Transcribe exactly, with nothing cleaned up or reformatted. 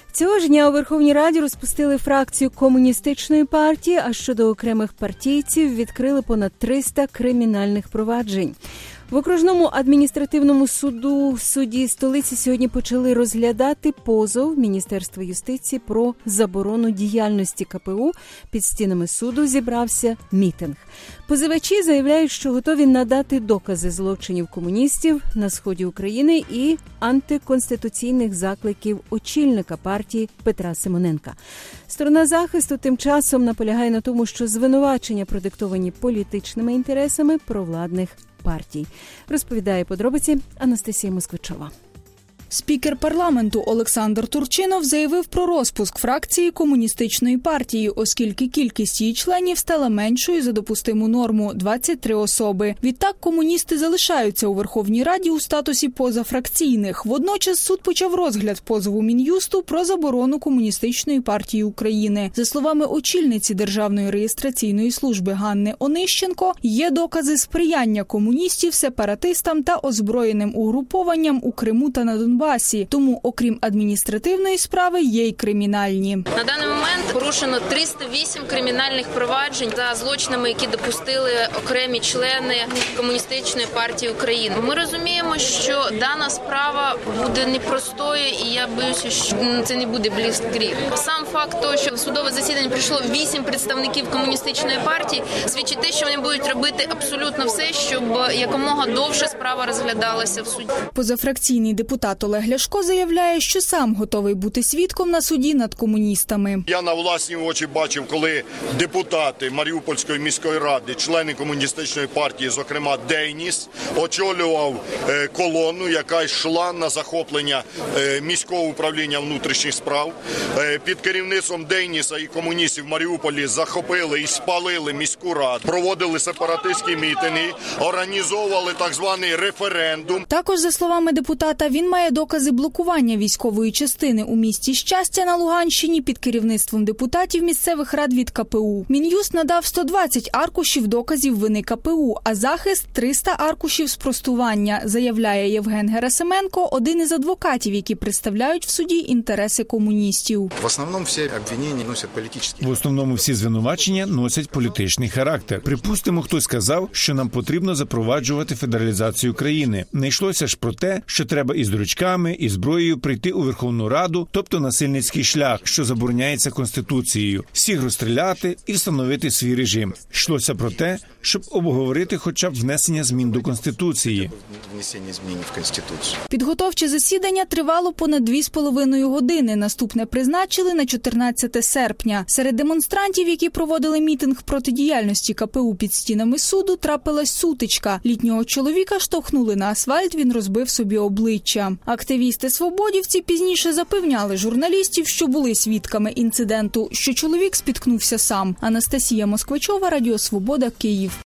Цього ж дня у Верховній Раді розпустили фракцію Комуністичної партії, а щодо окремих партійців відкрили понад триста кримінальних проваджень. В окружному адміністративному суду в суді столиці сьогодні почали розглядати позов Міністерства юстиції про заборону діяльності ка пе у. Під стінами суду зібрався мітинг. Позивачі заявляють, що готові надати докази злочинів комуністів на сході України і антиконституційних закликів очільника партії Петра Симоненка. Сторона захисту тим часом наполягає на тому, що звинувачення продиктовані політичними інтересами провладних партій. Розповідає подробиці Анастасія Москвичова. Спікер парламенту Олександр Турчинов заявив про розпуск фракції Комуністичної партії, оскільки кількість її членів стала меншою за допустиму норму – двадцять три особи. Відтак комуністи залишаються у Верховній Раді у статусі позафракційних. Водночас суд почав розгляд позову Мін'юсту про заборону Комуністичної партії України. За словами очільниці Державної реєстраційної служби Ганни Онищенко, є докази сприяння комуністів сепаратистам та озброєним угрупованням у Криму та на Донбасі. Тому, окрім адміністративної справи, є й кримінальні. На даний момент порушено триста вісім кримінальних проваджень за злочинами, які допустили окремі члени Комуністичної партії України. Ми розуміємо, що дана справа буде непростою, і я боюся, що це не буде бліцкриг. Сам факт того, що в судове засідання прийшло вісім представників Комуністичної партії, свідчить те, що вони будуть робити абсолютно все, щоб якомога довше справа розглядалася в суді. Позафракційний депутат Олег Ляшко заявляє, що сам готовий бути свідком на суді над комуністами. Я на власні очі бачив, коли депутати Маріупольської міської ради, члени Комуністичної партії, зокрема Дейніс, очолював колону, яка йшла на захоплення міського управління внутрішніх справ. Під керівництвом Дейніса і комуністів в Маріуполі захопили і спалили міську раду, проводили сепаратистські мітинги, організовували так званий референдум. Також, за словами депутата, він має докази блокування військової частини у місті Щастя на Луганщині під керівництвом депутатів місцевих рад від ка пе у. Мін'юст надав сто двадцять аркушів доказів вини ка пе у, а захист – триста аркушів спростування, заявляє Євген Герасименко, один із адвокатів, які представляють в суді інтереси комуністів. В основному всі обвинення носять політичні. В основному всі звинувачення носять політичний характер. Припустимо, хтось сказав, що нам потрібно запроваджувати федералізацію країни. Не йшлося ж про те, що треба із ручками, і зброєю прийти у Верховну Раду, тобто насильницький шлях, що забороняється Конституцією, всіх розстріляти і встановити свій режим. Йшлося про те, щоб обговорити хоча б внесення змін до Конституції. Внесення змін в Конституцію. Підготовче засідання тривало понад дві з половиною години. Наступне призначили на чотирнадцяте серпня. Серед демонстрантів, які проводили мітинг проти діяльності ка пе у під стінами суду, трапилась сутичка. Літнього чоловіка штовхнули на асфальт, він розбив собі обличчя. Активісти-свободівці пізніше запевняли журналістів, що були свідками інциденту, що чоловік спіткнувся сам. Анастасія Москвичова, Радіо Свобода, Київ.